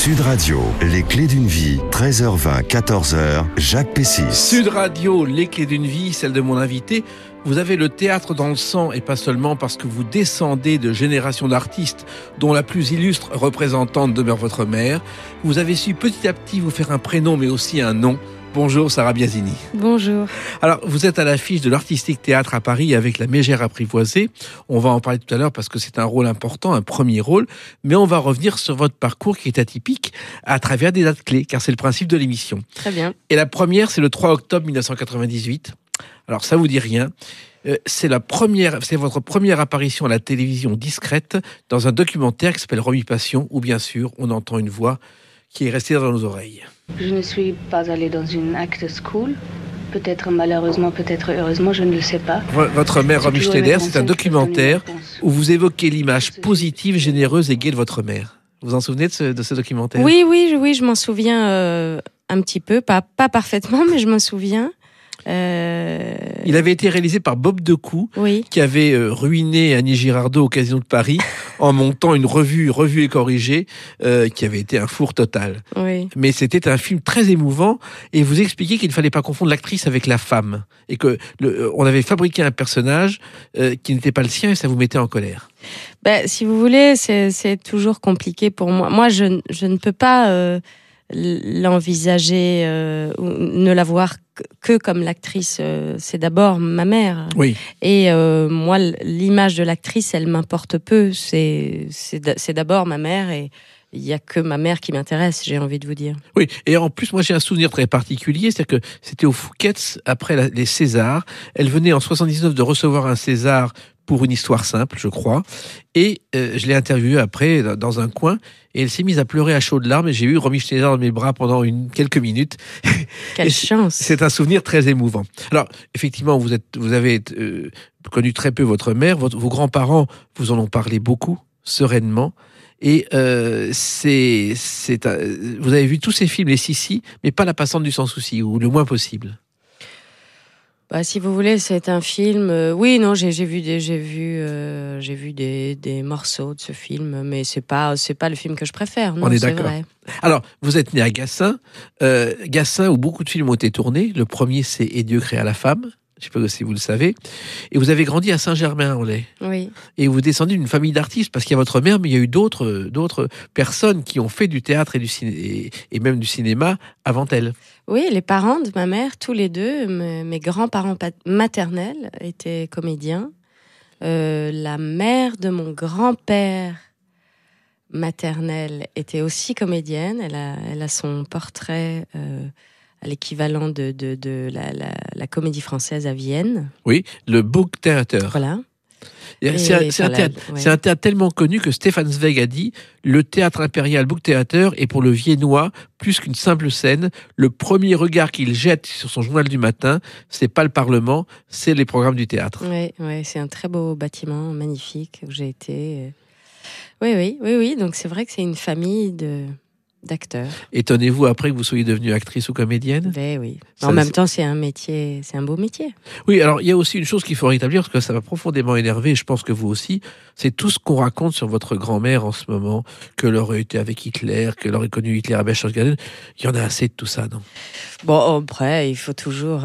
Sud Radio, les clés d'une vie, 13h20, 14h, Jacques Pessis. Sud Radio, les clés d'une vie, celle de mon invité. Vous avez le théâtre dans le sang, et pas seulement parce que vous descendez de générations d'artistes dont la plus illustre représentante demeure votre mère. Vous avez su petit à petit vous faire un prénom mais aussi un nom. Bonjour Sarah Biasini. Bonjour. Alors, vous êtes à l'affiche de l'Artistique Théâtre à Paris avec La Mégère apprivoisée. On va en parler tout à l'heure parce que c'est un rôle important, un premier rôle. Mais on va revenir sur votre parcours qui est atypique à travers des dates clés, car c'est le principe de l'émission. Très bien. Et la première, c'est le 3 octobre 1998. Alors, ça vous dit rien. C'est votre première apparition à la télévision discrète dans un documentaire qui s'appelle Romy Passion, où bien sûr, on entend une voix qui est restée dans nos oreilles. Je ne suis pas allée dans une acting school. Peut-être malheureusement, peut-être heureusement, je ne le sais pas. Votre mère, Romy Schneider, c'est un documentaire où vous évoquez l'image positive, généreuse et gaie de votre mère. Vous vous en souvenez de ce documentaire ? Oui, je m'en souviens un petit peu, pas parfaitement, mais je m'en souviens. Il avait été réalisé par Bob Decou, oui. Qui avait ruiné Annie Girardot au Casino de Paris en montant une revue et corrigée qui avait été un four total. Oui. Mais c'était un film très émouvant et vous expliquiez qu'il ne fallait pas confondre l'actrice avec la femme et que on avait fabriqué un personnage qui n'était pas le sien et ça vous mettait en colère. Si vous voulez, c'est toujours compliqué pour moi. Moi, je ne peux pas l'envisager ou ne la voir que comme l'actrice. C'est d'abord ma mère. Oui. Et moi, l'image de l'actrice, elle m'importe peu. C'est d'abord ma mère et il n'y a que ma mère qui m'intéresse, j'ai envie de vous dire. Oui, et en plus, moi j'ai un souvenir très particulier, c'est-à-dire que c'était au Fouquet's après les Césars. Elle venait en 79 de recevoir un César pour une histoire simple, je crois. Et je l'ai interviewée après dans un coin et elle s'est mise à pleurer à chaudes larmes et j'ai eu Romy Schneider dans mes bras pendant quelques minutes. Quelle chance. C'est un souvenir très émouvant. Alors, effectivement, vous avez connu très peu votre mère. Vos grands-parents vous en ont parlé beaucoup, sereinement. Et vous avez vu tous ces films, les Sissi, mais pas La Passante du Sans Souci, ou le moins possible. Si vous voulez, c'est un film. Oui, non, j'ai vu des morceaux de ce film, mais c'est pas le film que je préfère. Non, on est c'est d'accord. Vrai. Alors, vous êtes né à Gassin, où beaucoup de films ont été tournés. Le premier, c'est Et Dieu créa la femme. Je ne sais pas si vous le savez. Et vous avez grandi à Saint-Germain-en-Laye. Oui. Et vous descendez d'une famille d'artistes, parce qu'il y a votre mère, mais il y a eu d'autres personnes qui ont fait du théâtre et même du cinéma avant elle. Oui, les parents de ma mère, tous les deux, mes grands-parents maternels étaient comédiens. La mère de mon grand-père maternel était aussi comédienne. Elle a son portrait à l'équivalent de la Comédie Française à Vienne. Oui, le Burgtheater. Voilà. C'est un théâtre tellement connu que Stefan Zweig a dit « Le théâtre impérial Burgtheater est pour le Viennois plus qu'une simple scène. Le premier regard qu'il jette sur son journal du matin, c'est pas le Parlement, c'est les programmes du théâtre. » Oui, c'est un très beau bâtiment, magnifique, où j'ai été. Oui. Donc c'est vrai que c'est une famille d'acteurs. Étonnez-vous après que vous soyez devenue actrice ou comédienne ? Oui. En même temps, c'est un métier, c'est un beau métier. Oui, alors il y a aussi une chose qu'il faut rétablir, parce que ça m'a profondément énervé, et je pense que vous aussi, c'est tout ce qu'on raconte sur votre grand-mère en ce moment, qu'elle aurait été avec Hitler, qu'elle aurait connu Hitler à Berchtesgaden. Il y en a assez de tout ça, non ? Bon, après, il faut toujours...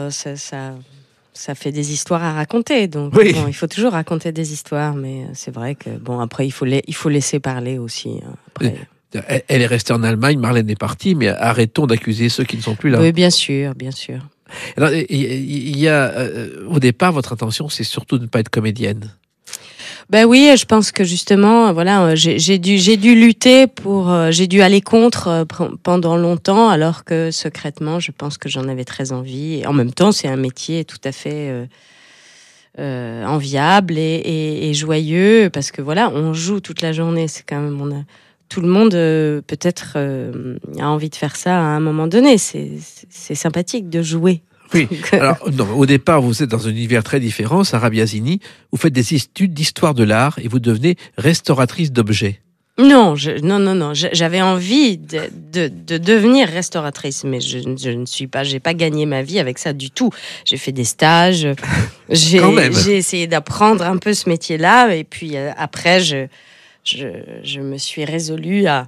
Ça fait des histoires à raconter, donc oui. Il faut toujours raconter des histoires, mais c'est vrai que, après, il faut laisser parler aussi. Après. Elle est restée en Allemagne, Marlène est partie, mais arrêtons d'accuser ceux qui ne sont plus là. Oui, bien sûr. Alors, il y a, au départ, votre intention, c'est surtout de ne pas être comédienne. Oui, je pense que justement, voilà, j'ai dû lutter j'ai dû aller contre pendant longtemps, alors que secrètement, je pense que j'en avais très envie. Et en même temps, c'est un métier tout à fait enviable et joyeux, parce que voilà, on joue toute la journée. C'est quand même, tout le monde peut-être a envie de faire ça à un moment donné. C'est sympathique de jouer. Oui, alors non, au départ, vous êtes dans un univers très différent, Sarah Biasini. Vous faites des études d'histoire de l'art et vous devenez restauratrice d'objets. Non, j'avais envie de devenir restauratrice, mais je ne suis pas, j'ai pas gagné ma vie avec ça du tout. J'ai fait des stages, j'ai essayé d'apprendre un peu ce métier-là, et puis après, je me suis résolue à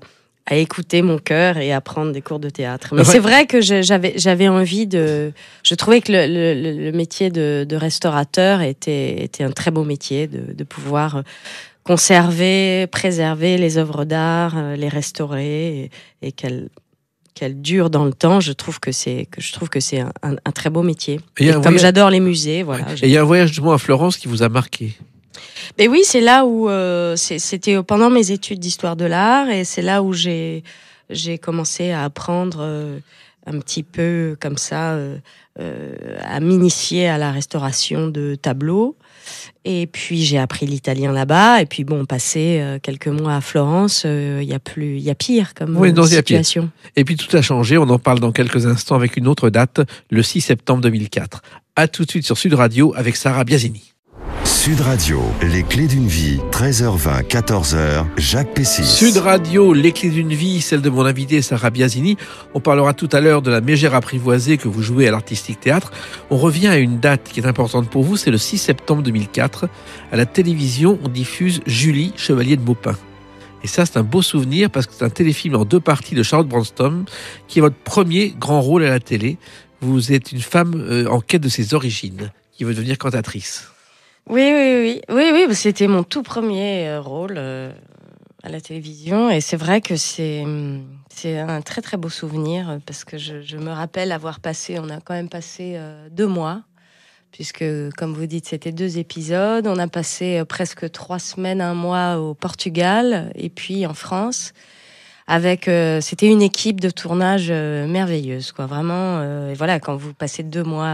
à écouter mon cœur et à prendre des cours de théâtre. Mais c'est vrai que j'avais envie de... Je trouvais que le métier de restaurateur était un très beau métier, de pouvoir conserver, préserver les œuvres d'art, les restaurer et qu'elles durent dans le temps. Je trouve que c'est un très beau métier. Et comme j'adore les musées, voilà. Et il y a un voyage justement à Florence qui vous a marqué. Mais oui, c'est là où c'était pendant mes études d'histoire de l'art et c'est là où j'ai commencé à apprendre un petit peu comme ça à m'initier à la restauration de tableaux. Et puis j'ai appris l'italien là-bas et puis bon, passé quelques mois à Florence, il y a pire comme situation. Et puis tout a changé, on en parle dans quelques instants avec une autre date, le 6 septembre 2004. À tout de suite sur Sud Radio avec Sarah Biasini. Sud Radio, les clés d'une vie, 13h20, 14h, Jacques Pessis. Sud Radio, les clés d'une vie, celle de mon invité Sarah Biasini. On parlera tout à l'heure de la Mégère apprivoisée que vous jouez à l'Artistique Théâtre. On revient à une date qui est importante pour vous, c'est le 6 septembre 2004. À la télévision, on diffuse Julie, Chevalier de Maupin. Et ça, c'est un beau souvenir parce que c'est un téléfilm en 2 parties de Charlotte Branston qui est votre premier grand rôle à la télé. Vous êtes une femme en quête de ses origines qui veut devenir cantatrice. Oui, c'était mon tout premier rôle à la télévision et c'est vrai que c'est un très très beau souvenir parce que je me rappelle on a quand même passé 2 mois puisque comme vous dites c'était 2 épisodes, on a passé presque 3 semaines, 1 mois au Portugal et puis en France avec c'était une équipe de tournage merveilleuse quoi, vraiment et voilà, quand vous passez 2 mois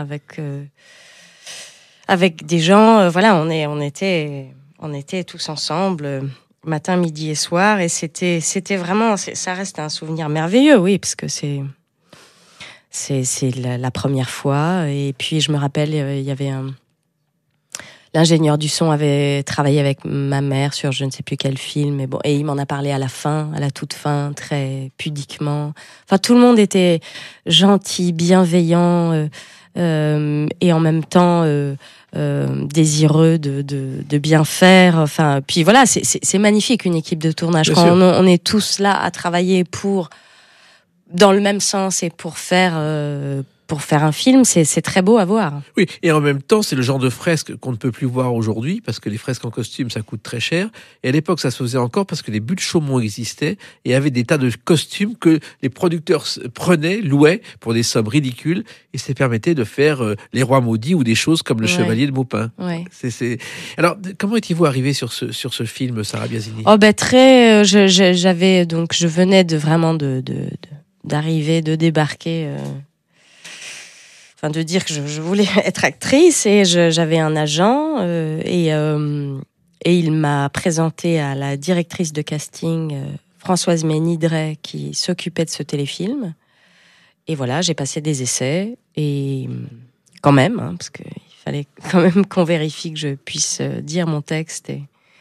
avec des gens, on était tous ensemble, matin, midi et soir, et c'était vraiment, ça reste un souvenir merveilleux, oui, parce que c'est la première fois, et puis je me rappelle, il y avait l'ingénieur du son avait travaillé avec ma mère sur je ne sais plus quel film, et il m'en a parlé à la toute fin, très pudiquement. Enfin, tout le monde était gentil, bienveillant, et en même temps désireux de bien faire. Enfin, puis voilà, c'est magnifique une équipe de tournage. Bien quand sûr. on est tous là à travailler dans le même sens et pour faire un film, c'est très beau à voir. Oui, et en même temps, c'est le genre de fresque qu'on ne peut plus voir aujourd'hui parce que les fresques en costume, ça coûte très cher. Et à l'époque, ça se faisait encore parce que les buts de Chaumont existaient et avaient des tas de costumes que les producteurs prenaient, louaient pour des sommes ridicules et ça permettait de faire Les Rois Maudits ou des choses comme Le Chevalier de Maupin. Ouais. Alors, comment étiez-vous arrivé sur ce film, Sarah Biasini ? Oh ben très, je venais d'arriver, de débarquer. De dire que je voulais être actrice et j'avais un agent et il m'a présenté à la directrice de casting Françoise Ménidret qui s'occupait de ce téléfilm et voilà, j'ai passé des essais et quand même parce qu'il fallait quand même qu'on vérifie que je puisse dire mon texte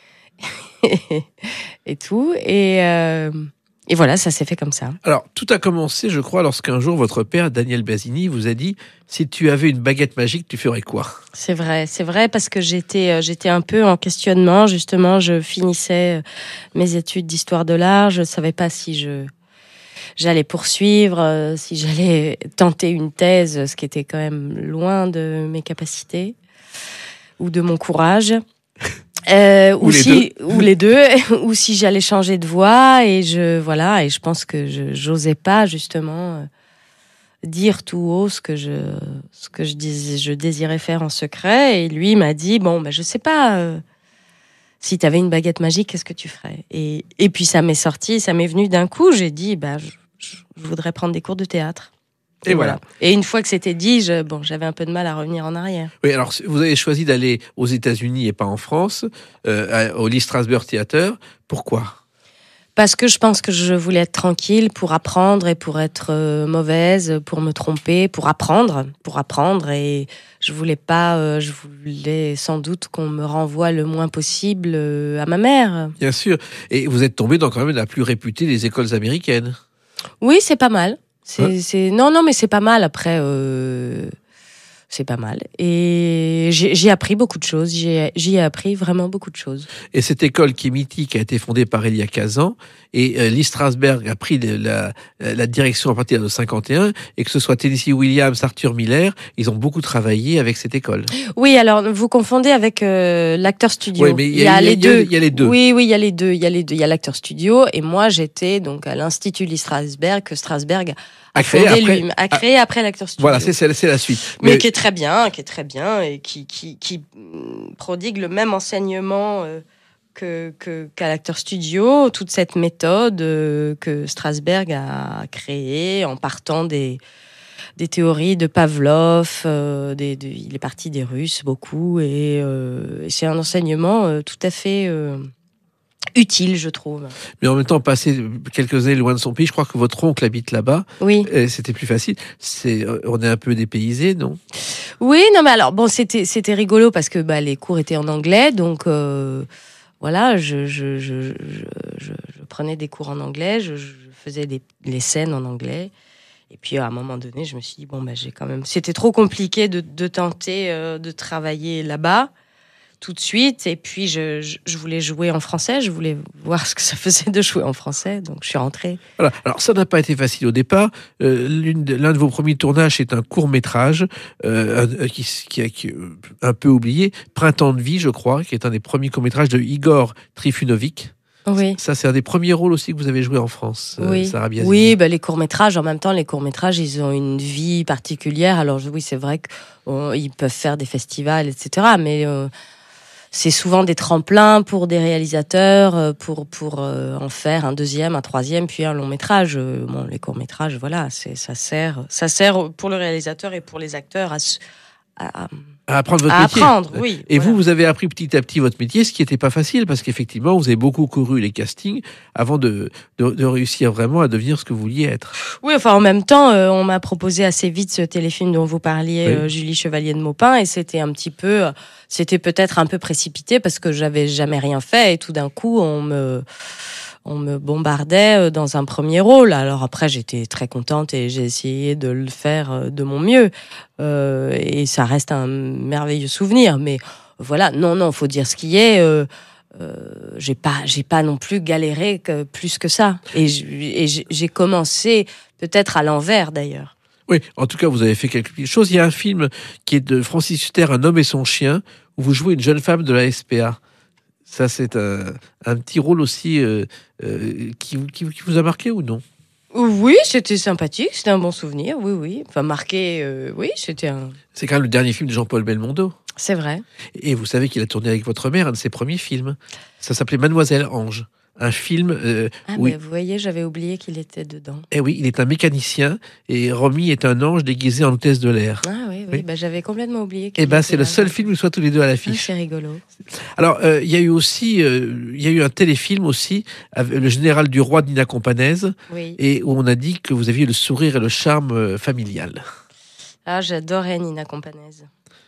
et tout et voilà, ça s'est fait comme ça. Alors, tout a commencé, je crois, lorsqu'un jour, votre père, Daniel Biasini, vous a dit « Si tu avais une baguette magique, tu ferais quoi ?» C'est vrai, parce que j'étais un peu en questionnement. Justement, je finissais mes études d'histoire de l'art. Je ne savais pas si j'allais poursuivre, si j'allais tenter une thèse, ce qui était quand même loin de mes capacités ou de mon courage. Ou les deux, ou si j'allais changer de voie et je pense que j'osais pas justement dire tout haut ce que je désirais faire en secret et lui m'a dit je sais pas si t'avais une baguette magique qu'est-ce que tu ferais et puis ça m'est venu d'un coup, j'ai dit je voudrais prendre des cours de théâtre. Et voilà. Et une fois que c'était dit, j'avais un peu de mal à revenir en arrière. Oui, alors vous avez choisi d'aller aux États-Unis et pas en France, au Lee Strasberg Theater. Pourquoi ? Parce que je pense que je voulais être tranquille pour apprendre et pour être mauvaise, pour me tromper, pour apprendre. Et je voulais sans doute qu'on me renvoie le moins possible à ma mère. Bien sûr. Et vous êtes tombé dans quand même la plus réputée des écoles américaines. Oui, c'est pas mal. Non, mais c'est pas mal. Après, C'est pas mal. Et j'ai appris beaucoup de choses. J'y ai appris vraiment beaucoup de choses. Et cette école qui est mythique a été fondée par Elia Kazan. Et Lee Strasberg a pris la direction à partir de 51. Et que ce soit Tennessee Williams, Arthur Miller, ils ont beaucoup travaillé avec cette école. Oui, alors vous confondez avec l'Acteur Studio. Oui, mais il y a les deux. Il y a les deux. Oui, il y a les deux. Il y a l'Acteur Studio. Et moi, j'étais donc à l'Institut Lee Strasberg, que Strasberg a créé après l'Acteur Studio. Voilà, c'est la suite. Mais qui est très bien, et qui prodigue le même enseignement qu'à l'Acteur Studio, toute cette méthode que Strasberg a créée en partant des théories de Pavlov, il est parti des Russes beaucoup, et c'est un enseignement tout à fait utile, je trouve. Mais en même temps, passer quelques années loin de son pays, je crois que votre oncle habite là-bas. Oui. C'était plus facile. On est un peu dépaysé, non? Oui, non, mais alors, bon, c'était rigolo parce que les cours étaient en anglais, donc voilà, je prenais des cours en anglais, je faisais les scènes en anglais. Et puis, à un moment donné, je me suis dit, j'ai quand même... C'était trop compliqué de tenter de travailler là-bas tout de suite. Et puis, je voulais jouer en français. Je voulais voir ce que ça faisait de jouer en français. Donc, je suis rentrée. Voilà. Alors, ça n'a pas été facile au départ. L'un de vos premiers tournages, c'est un court-métrage qui est un peu oublié. Printemps de vie, je crois, qui est un des premiers courts-métrages de Igor Trifunovic. Oui. Ça, c'est un des premiers rôles aussi que vous avez joué en France, oui. Sarah Biazini. Oui, les courts-métrages, en même temps, ils ont une vie particulière. Alors, oui, c'est vrai qu'ils peuvent faire des festivals, etc. Mais c'est souvent des tremplins pour des réalisateurs, pour en faire un deuxième, un troisième, puis un long-métrage. Les courts-métrages, voilà, ça sert pour le réalisateur et pour les acteurs à apprendre votre métier. Apprendre, oui. Et voilà. Vous avez appris petit à petit votre métier, ce qui n'était pas facile, parce qu'effectivement, vous avez beaucoup couru les castings avant de réussir vraiment à devenir ce que vous vouliez être. Oui, enfin, en même temps, on m'a proposé assez vite ce téléfilm dont vous parliez, oui. Julie Chevalier de Maupin, et c'était peut-être un peu précipité, parce que j'avais jamais rien fait, et tout d'un coup, on me bombardait dans un premier rôle. Alors après, j'étais très contente et j'ai essayé de le faire de mon mieux. Et ça reste un merveilleux souvenir. Mais voilà, non, faut dire ce qui est. J'ai pas non plus galéré plus que ça. Et j'ai commencé peut-être à l'envers d'ailleurs. Oui, en tout cas, vous avez fait quelque chose. Il y a un film qui est de Francis Huster, Un homme et son chien, où vous jouez une jeune femme de la SPA. Ça, c'est un petit rôle aussi qui vous a marqué ou non? Oui, c'était sympathique, c'était un bon souvenir, oui. Enfin, marqué, oui, c'était un... C'est quand même le dernier film de Jean-Paul Belmondo. C'est vrai. Et vous savez qu'il a tourné avec votre mère un de ses premiers films. Ça s'appelait Mademoiselle Ange. Un film... vous voyez, j'avais oublié qu'il était dedans. Eh oui, il est un mécanicien et Romy est un ange déguisé en hôtesse de l'air. Ah oui. J'avais complètement oublié. C'est le seul film où ils soient tous les deux à l'affiche. C'est rigolo. Alors, il y a eu un téléfilm aussi, avec Le Général du Roi de Nina Companèse, oui. Et où on a dit que vous aviez le sourire et le charme familial. Ah, j'adorais Nina Companèse.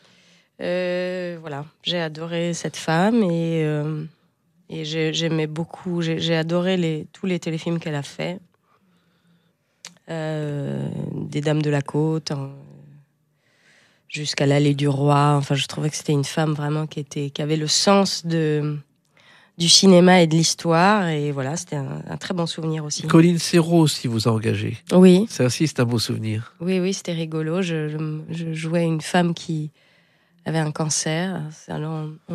Voilà, j'ai adoré cette femme et j'aimais beaucoup, j'ai adoré tous les téléfilms qu'elle a fait. Des Dames de la Côte, jusqu'à l'Allée du Roi. Enfin, je trouvais que c'était une femme vraiment qui avait le sens du cinéma et de l'histoire. Et voilà, c'était un très bon souvenir aussi. Colline Serrault aussi vous a engagé. Oui. Ça aussi, c'est un beau souvenir. Oui, c'était rigolo. Je jouais une femme qui avait un cancer. Alors, on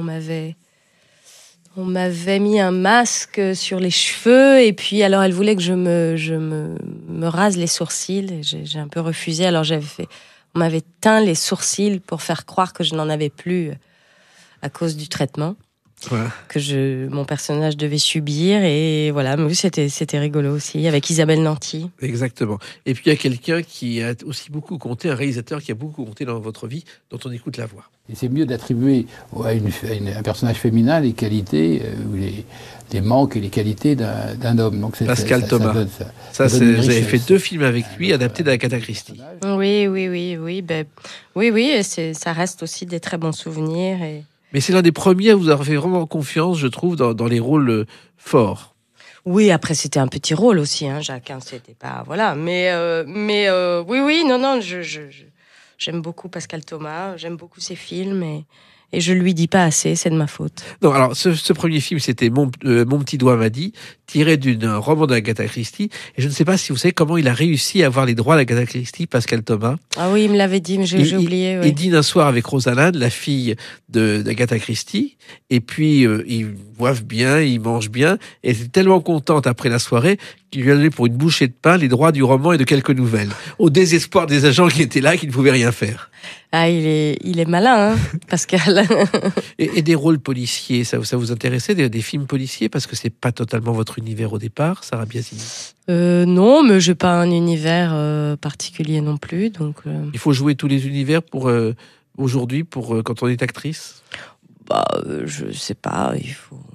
m'avait mis un masque sur les cheveux et puis alors elle voulait que je me rase les sourcils et j'ai un peu refusé. Alors on m'avait teint les sourcils pour faire croire que je n'en avais plus à cause du traitement que mon personnage devait subir et voilà. Mais oui, c'était rigolo aussi avec Isabelle Nanty. Exactement. Et puis il y a quelqu'un qui a aussi beaucoup compté, un réalisateur qui a beaucoup compté dans votre vie, dont on écoute la voix. Et c'est mieux d'attribuer à un personnage féminin les qualités ou les manques et les qualités d'un homme. Donc Pascal Thomas. Vous avez fait 2 films avec lui, adaptés d'Agatha Christie. Oui. Oui, ça reste aussi des très bons souvenirs. Mais c'est l'un des premiers à vous avoir fait vraiment confiance, je trouve, dans les rôles forts. Oui, après c'était un petit rôle aussi, Jacques. C'était pas voilà, mais oui, non, J'aime beaucoup Pascal Thomas, j'aime beaucoup ses films et je lui dis pas assez, c'est de ma faute. Non, alors ce premier film, c'était Mon petit doigt m'a dit, tiré d'un roman d'Agatha Christie. Et je ne sais pas si vous savez comment il a réussi à avoir les droits d'Agatha Christie, Pascal Thomas. Ah oui, il me l'avait dit, mais j'ai oublié. Il dîne un soir avec Rosalinde, la fille d'Agatha Christie. Et puis, ils boivent bien, ils mangent bien. Et elle était tellement contente après la soirée qu'il lui a donné pour une bouchée de pain les droits du roman et de quelques nouvelles. Au désespoir des agents qui étaient là, qui ne pouvaient rien faire. Ah, il est malin, hein, Pascal. Et des rôles policiers, ça vous intéressait, des films policiers? Parce que c'est pas totalement votre univers au départ, Sarah Biasini. Non, mais j'ai pas un univers particulier non plus, donc. Il faut jouer tous les univers pour aujourd'hui, quand on est actrice. Je sais pas. Il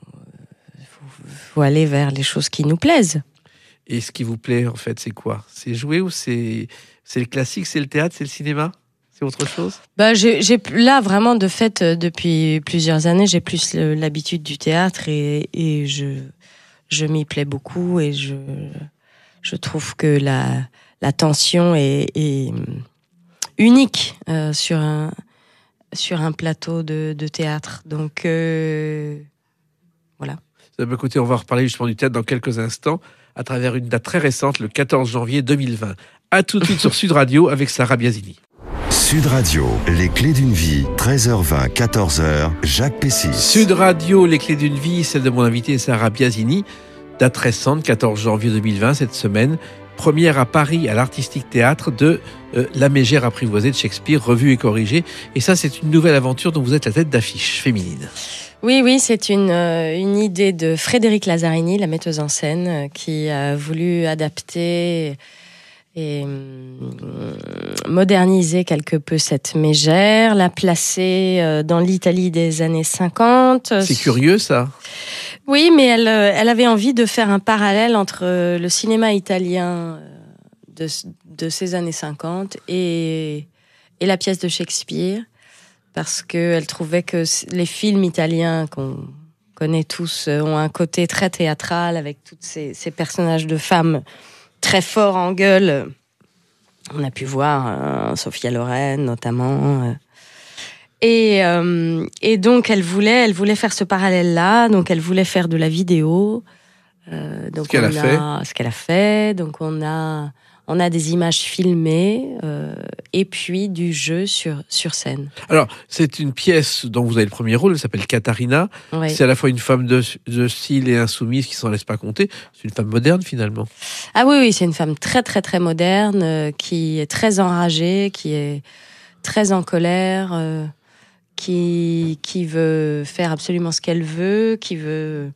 faut aller vers les choses qui nous plaisent. Et ce qui vous plaît, en fait, c'est quoi? C'est jouer ou c'est le classique, c'est le théâtre, c'est le cinéma? C'est autre chose? J'ai là vraiment de fait depuis plusieurs années, j'ai plus l'habitude du théâtre et je m'y plais beaucoup et je trouve que la tension est unique sur un plateau de théâtre. Donc voilà. Écoutez, on va reparler justement du théâtre dans quelques instants à travers une date très récente, le 14 janvier 2020. À tout de suite sur Sud Radio avec Sarah Biasini. Sud Radio, les clés d'une vie, 13h20, 14h, Jacques Pessis. Sud Radio, les clés d'une vie, celle de mon invité Sarah Biasini. Date récente, 14 janvier 2020, cette semaine. Première à Paris, à l'Artistique Théâtre de La Mégère apprivoisée de Shakespeare, revue et corrigée. Et ça, c'est une nouvelle aventure dont vous êtes la tête d'affiche féminine. Oui, c'est une idée de Frédéric Lazzarini, la metteuse en scène, qui a voulu adapter et moderniser quelque peu cette mégère, la placer dans l'Italie des années 50. C'est curieux, ça. Oui, mais elle avait envie de faire un parallèle entre le cinéma italien de ces années 50 et la pièce de Shakespeare, parce qu'elle trouvait que les films italiens qu'on connaît tous ont un côté très théâtral, avec tous ces personnages de femmes très forts en gueule. On a pu voir Sophia Loren notamment. Et donc elle voulait faire ce parallèle-là. Donc elle voulait faire de la vidéo. Donc ce qu'elle a fait. Donc on a des images filmées et puis du jeu sur scène. Alors, c'est une pièce dont vous avez le premier rôle, elle s'appelle Katharina. Oui. C'est à la fois une femme de style et insoumise qui s'en laisse pas compter. C'est une femme moderne, finalement. Ah oui, c'est une femme très, très, très moderne, qui est très enragée, qui est très en colère, qui veut faire absolument ce qu'elle veut, qui veut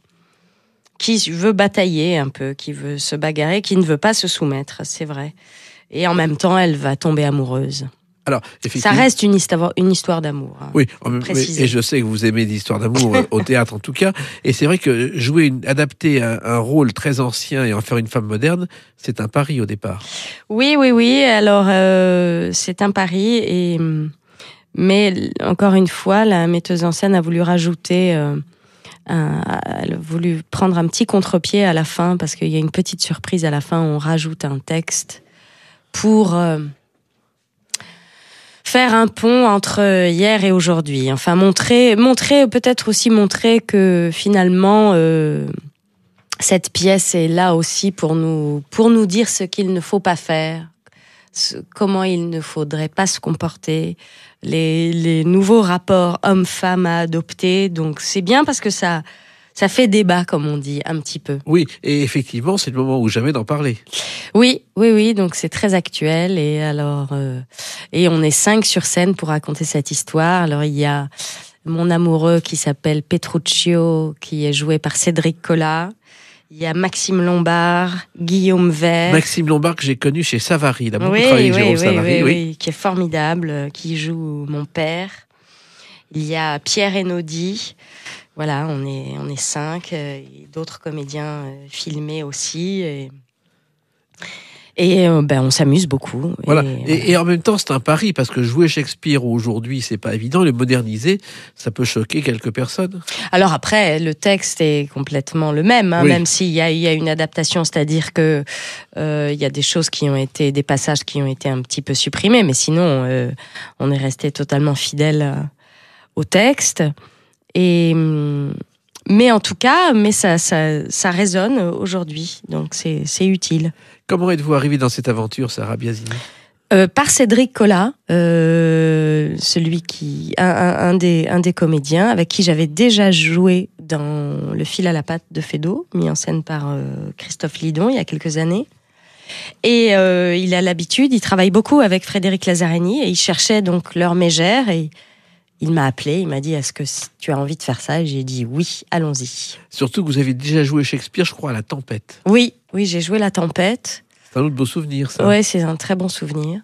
batailler un peu, qui veut se bagarrer, qui ne veut pas se soumettre, c'est vrai. Et en même temps, elle va tomber amoureuse. Alors, ça reste une histoire d'amour. Hein, oui, et je sais que vous aimez des histoires d'amour au théâtre en tout cas. Et c'est vrai que adapter un rôle très ancien et en faire une femme moderne, c'est un pari au départ. Oui. Alors, c'est un pari. Mais encore une fois, la metteuse en scène a voulu rajouter... elle a voulu prendre un petit contre-pied à la fin, parce qu'il y a une petite surprise à la fin, on rajoute un texte pour faire un pont entre hier et aujourd'hui. Enfin, peut-être aussi montrer que finalement, cette pièce est là aussi pour nous dire ce qu'il ne faut pas faire, comment il ne faudrait pas se comporter, les nouveaux rapports hommes-femmes à adopter. Donc c'est bien parce que ça fait débat, comme on dit, un petit peu. Oui, et effectivement, c'est le moment ou jamais d'en parler. Oui, donc c'est très actuel. Et alors, et on est 5 sur scène pour raconter cette histoire. Alors il y a mon amoureux qui s'appelle Petruccio, qui est joué par Cédric Collat. Il y a Maxime Lombard, Guillaume Vert. Maxime Lombard que j'ai connu chez Savary. Il a beaucoup travaillé avec Jérôme Savary. Oui, qui est formidable, qui joue mon père. Il y a Pierre Enaudi. Voilà, on est 5. Et d'autres comédiens filmés aussi. Et on s'amuse beaucoup. Voilà. Et en même temps, c'est un pari, parce que jouer Shakespeare aujourd'hui, c'est pas évident. Le moderniser, ça peut choquer quelques personnes. Alors après, le texte est complètement le même, Oui. même s'il y a une adaptation, c'est-à-dire que il y a des choses des passages qui ont été un petit peu supprimés, mais sinon, on est resté totalement fidèle au texte. Mais en tout cas, ça résonne aujourd'hui, donc c'est utile. Comment êtes-vous arrivé dans cette aventure, Sarah Biasini ? Par Cédric Collat, celui un des comédiens avec qui j'avais déjà joué dans Le fil à la patte de Feydeau, mis en scène par Christophe Lidon il y a quelques années. Et il a l'habitude, il travaille beaucoup avec Frédéric Lazzarini et il cherchait donc leur mégère et il m'a appelé, il m'a dit « Est-ce que tu as envie de faire ça ?» Et j'ai dit « Oui, allons-y ». Surtout que vous avez déjà joué Shakespeare, je crois, à La Tempête. Oui, j'ai joué La Tempête. C'est un autre beau souvenir, ça. Ouais, c'est un très bon souvenir.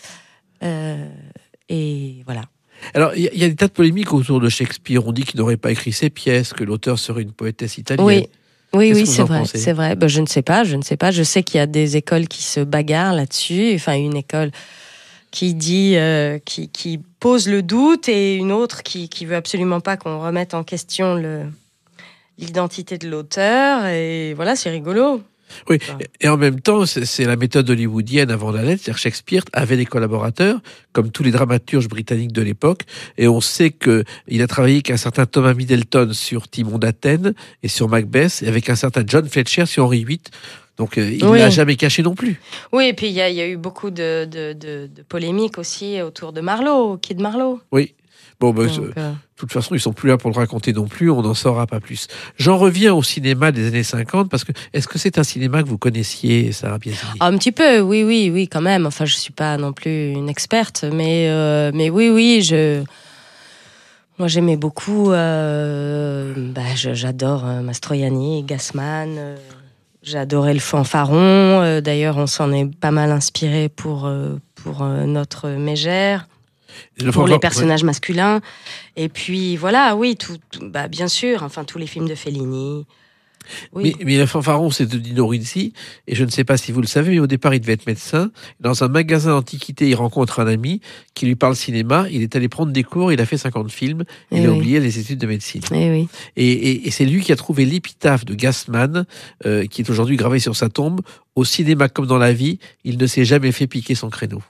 Et voilà. Alors, il y a des tas de polémiques autour de Shakespeare. On dit qu'il n'aurait pas écrit ses pièces, que l'auteur serait une poétesse italienne. Oui, c'est vrai, c'est vrai. Ben, je ne sais pas. Je sais qu'il y a des écoles qui se bagarrent là-dessus. Enfin, une école qui dit, qui pose le doute et une autre qui veut absolument pas qu'on remette en question l'identité de l'auteur. Et voilà, c'est rigolo. Oui, et en même temps, c'est la méthode hollywoodienne avant la lettre. C'est-à-dire Shakespeare avait des collaborateurs, comme tous les dramaturges britanniques de l'époque, et on sait qu'il a travaillé avec un certain Thomas Middleton sur Timon d'Athènes et sur Macbeth, et avec un certain John Fletcher sur Henri VIII. Donc il ne l'a jamais caché non plus. Oui, et puis il y a eu beaucoup de polémiques aussi autour de Marlowe, Kid Marlowe. Oui. Bon, de toute façon, ils sont plus là pour le raconter non plus, on n'en saura pas plus. J'en reviens au cinéma des années 50, parce que est-ce que c'est un cinéma que vous connaissiez, Sarah Biasini ? Un petit peu, oui, quand même. Enfin, je suis pas non plus une experte, mais oui, moi j'aimais beaucoup. J'adore Mastroianni, Gassman. J'adorais le fanfaron. D'ailleurs, on s'en est pas mal inspiré pour notre mégère. Pour les personnages masculins. Et puis, voilà, oui, bien sûr, enfin, tous les films de Fellini. Oui. Mais le fanfaron, c'est de Dino Risi, et je ne sais pas si vous le savez, mais au départ, il devait être médecin. Dans un magasin d'antiquité, il rencontre un ami qui lui parle cinéma. Il est allé prendre des cours, il a fait 50 films. Il a oublié les études de médecine. Et c'est lui qui a trouvé l'épitaphe de Gassman, qui est aujourd'hui gravée sur sa tombe. Au cinéma comme dans la vie, il ne s'est jamais fait piquer son créneau.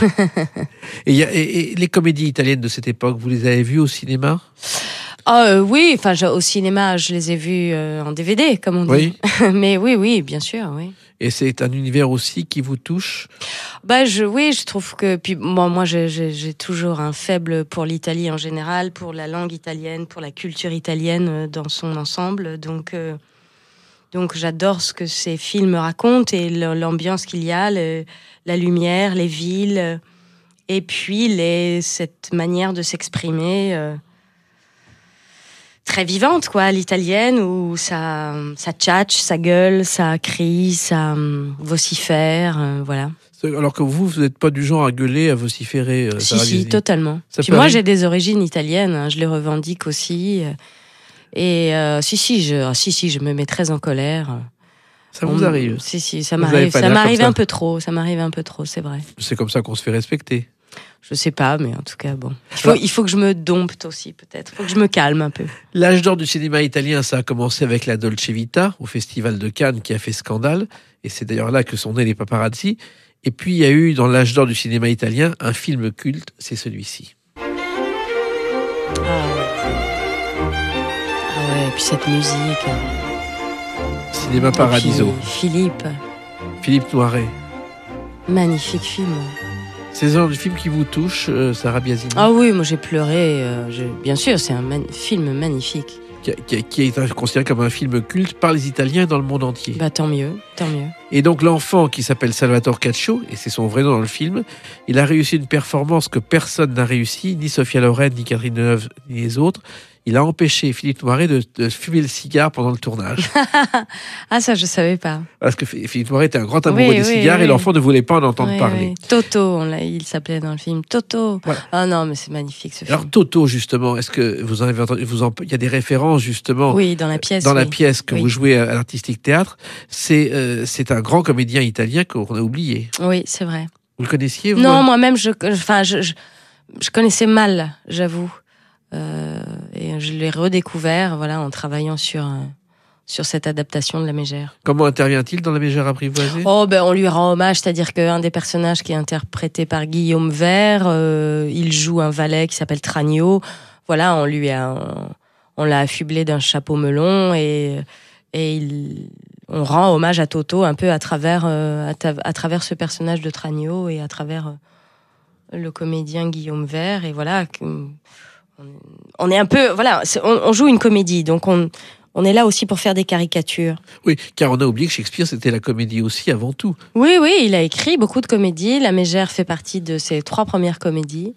et les comédies italiennes de cette époque, vous les avez vues au cinéma ? Oui, enfin au cinéma, je les ai vues en DVD, comme on dit. Oui. Mais oui, bien sûr, oui. Et c'est un univers aussi qui vous touche ? Je trouve que puis moi j'ai toujours un faible pour l'Italie en général, pour la langue italienne, pour la culture italienne dans son ensemble. Donc j'adore ce que ces films racontent et l'ambiance qu'il y a, la lumière, les villes, et puis cette manière de s'exprimer très vivante, quoi, l'italienne, où ça tchatche, ça gueule, ça crie, ça vocifère, voilà. Alors que vous n'êtes pas du genre à gueuler, à vociférer. Si, totalement. Puis moi, j'ai des origines italiennes, hein, je les revendique aussi. Et je me mets très en colère. Ça vous arrive ? Si, ça m'arrive un peu trop, c'est vrai. C'est comme ça qu'on se fait respecter. Je sais pas, mais en tout cas, bon. Il faut que je me dompte aussi, peut-être. Il faut que je me calme un peu. L'âge d'or du cinéma italien, ça a commencé avec la Dolce Vita, au Festival de Cannes, qui a fait scandale. Et c'est d'ailleurs là que sont nés les paparazzi. Et puis, il y a eu, dans l'âge d'or du cinéma italien, un film culte, c'est celui-ci. Ah ouais, et puis cette musique. Cinéma Paradiso. Philippe Noiret. Magnifique film. C'est le genre de film qui vous touche, Sarah Biasini ? Ah oui, moi j'ai pleuré. Bien sûr, c'est un film magnifique. Qui est considéré comme un film culte par les Italiens dans le monde entier. Tant mieux. Et donc l'enfant qui s'appelle Salvatore Caccio, et c'est son vrai nom dans le film, il a réussi une performance que personne n'a réussi, ni Sophia Loren, ni Catherine Deneuve, ni les autres. il a empêché Philippe Noiret de fumer le cigare pendant le tournage. Ah, ça, je savais pas. Parce que Philippe Noiret était un grand amoureux des cigares et l'enfant ne voulait pas en entendre parler. Oui. Toto, il s'appelait dans le film Toto. Voilà. Ah non, mais c'est magnifique ce film. Alors Toto, justement, est-ce que vous en avez entendu, il y a des références justement Oui, dans la pièce. Dans la pièce que vous jouez à l'Artistique Théâtre, c'est un grand comédien italien qu'on a oublié. Oui, c'est vrai. Vous le connaissiez, vous? Non, moi-même, je connaissais mal, j'avoue. Et je l'ai redécouvert, voilà, en travaillant sur cette adaptation de La Mégère. Comment intervient-il dans La Mégère apprivoisée? On lui rend hommage, c'est-à-dire qu'un des personnages qui est interprété par Guillaume Vert, il joue un valet qui s'appelle Tragno. Voilà, on l'a affublé d'un chapeau melon et on rend hommage à Toto un peu à travers ce personnage de Tragno et à travers le comédien Guillaume Vert. Et voilà, on est un peu, voilà, on joue une comédie, donc on est là aussi pour faire des caricatures. Oui, car on a oublié que Shakespeare, c'était la comédie aussi avant tout. Oui, il a écrit beaucoup de comédies. La Mégère fait partie de ses 3 premières comédies.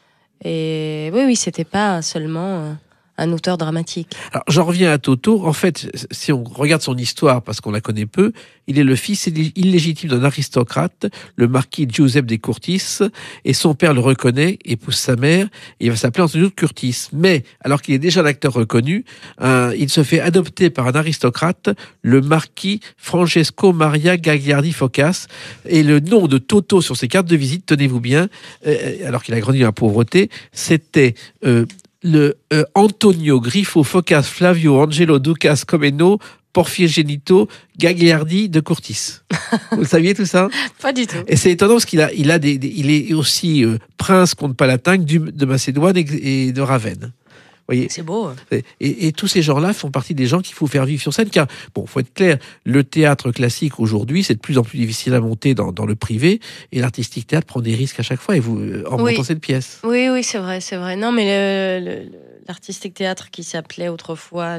Et oui, c'était pas seulement un auteur dramatique. Alors, j'en reviens à Toto. En fait, si on regarde son histoire, parce qu'on la connaît peu, il est le fils illégitime d'un aristocrate, le marquis Giuseppe de Curtis, et son père le reconnaît, épouse sa mère, et il va s'appeler Antonio Curtis. Mais, alors qu'il est déjà un acteur reconnu, il se fait adopter par un aristocrate, le marquis Francesco Maria Gagliardi Focas, et le nom de Toto sur ses cartes de visite, tenez-vous bien, alors qu'il a grandi dans la pauvreté, c'était le Antonio Grifo Focas Flavio Angelo Ducas Comeno Porfigenito Gagliardi de Curtis. Vous le saviez tout ça? Pas du tout. Et c'est étonnant parce qu'il est aussi prince comte palatin de Macédoine et de Ravenne. Voyez, c'est beau. Et tous ces gens-là font partie des gens qu'il faut faire vivre sur scène, car, bon, faut être clair, le théâtre classique aujourd'hui, c'est de plus en plus difficile à monter dans le privé, et l'artistique théâtre prend des risques à chaque fois, en montant cette pièce. Oui, c'est vrai. Non, mais l'artistique théâtre qui s'appelait autrefois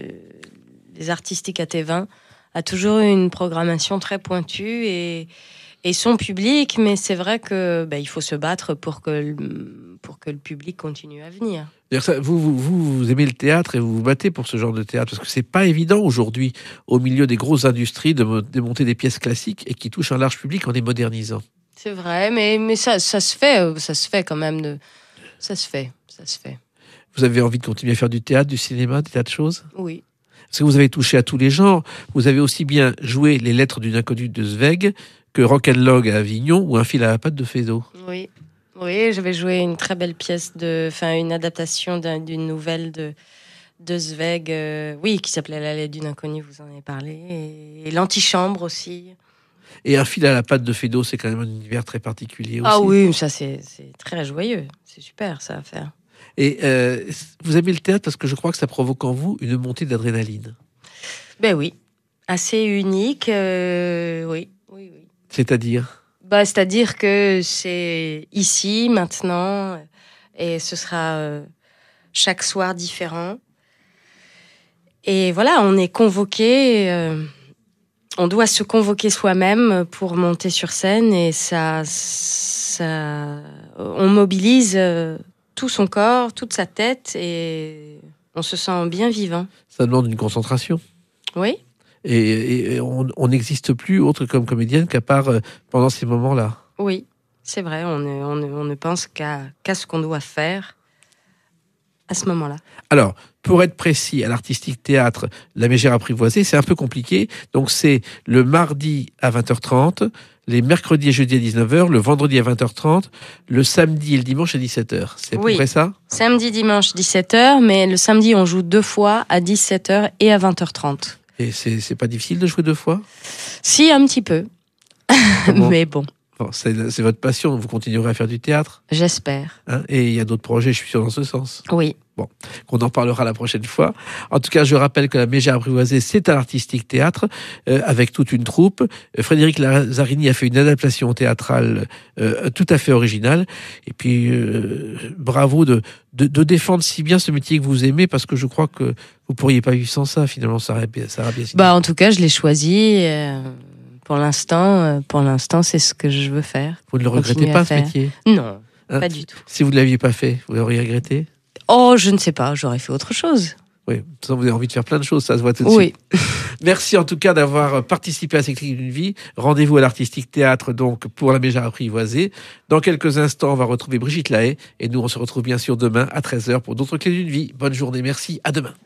les artistiques AT20 a toujours eu une programmation très pointue et son public, mais c'est vrai que il faut se battre pour que le public continue à venir. Vous aimez le théâtre et vous vous battez pour ce genre de théâtre, parce que c'est pas évident aujourd'hui, au milieu des grosses industries, de monter des pièces classiques et qui touchent un large public en les modernisant. C'est vrai, mais ça se fait quand même. Ça se fait. Vous avez envie de continuer à faire du théâtre, du cinéma, des tas de choses? Oui. Parce que vous avez touché à tous les genres. Vous avez aussi bien joué Les Lettres d'une inconnue de Zweig que Rock'n'Log à Avignon ou Un fil à la patte de Feydeau. Oui, j'avais joué une très belle pièce une adaptation d'une nouvelle de Zweig, qui s'appelait La Lettre d'une inconnue, vous en avez parlé, et L'Antichambre aussi. Et Un fil à la patte de Feydeau, c'est quand même un univers très particulier aussi. Ah oui, ça c'est très joyeux, c'est super ça à faire. Et vous aimez le théâtre parce que je crois que ça provoque en vous une montée d'adrénaline. Ben oui, assez unique, oui. C'est-à-dire? C'est-à-dire que c'est ici, maintenant, et ce sera chaque soir différent. Et voilà, on est convoqué, on doit se convoquer soi-même pour monter sur scène, et ça on mobilise tout son corps, toute sa tête, et on se sent bien vivant. Ça demande une concentration. Oui. Et on n'existe plus autre comme comédienne qu'à part pendant ces moments-là. Oui, c'est vrai, on ne pense qu'à ce qu'on doit faire à ce moment-là. Alors, pour être précis, à l'Artistique Théâtre, La Mégère apprivoisée, c'est un peu compliqué. Donc, c'est le mardi à 20h30, les mercredis et jeudis à 19h, le vendredi à 20h30, le samedi et le dimanche à 17h. C'est à peu près ça? Samedi, dimanche, 17h, mais le samedi, on joue 2 fois à 17h et à 20h30. Et c'est pas difficile de jouer 2 fois? Si, un petit peu. Mais bon. C'est votre passion, vous continuerez à faire du théâtre? J'espère. Et il y a d'autres projets, je suis sûr, dans ce sens. Oui. Bon, qu'on en parlera la prochaine fois. En tout cas, je rappelle que La Mégère apprivoisée, c'est à l'Artistique Théâtre, avec toute une troupe. Frédéric Lazzarini a fait une adaptation théâtrale tout à fait originale. Et puis, bravo de défendre si bien ce métier que vous aimez, parce que je crois que vous pourriez pas vivre sans ça, finalement, ça aurait bien signé. En tout cas, je l'ai choisi. Pour l'instant, c'est ce que je veux faire. Vous ne le regrettez pas, ce métier? Non, pas du tout. Si vous ne l'aviez pas fait, vous l'auriez regretté? Oh, je ne sais pas, j'aurais fait autre chose. Oui, de toute façon, vous avez envie de faire plein de choses, ça se voit tout de Oui. suite. Merci en tout cas d'avoir participé à ces clés d'une vie. Rendez-vous à l'Artistique Théâtre donc pour la Mégère apprivoisée. Dans quelques instants, on va retrouver Brigitte Lahaye et nous on se retrouve bien sûr demain à 13h pour d'autres clés d'une vie. Bonne journée, merci, à demain.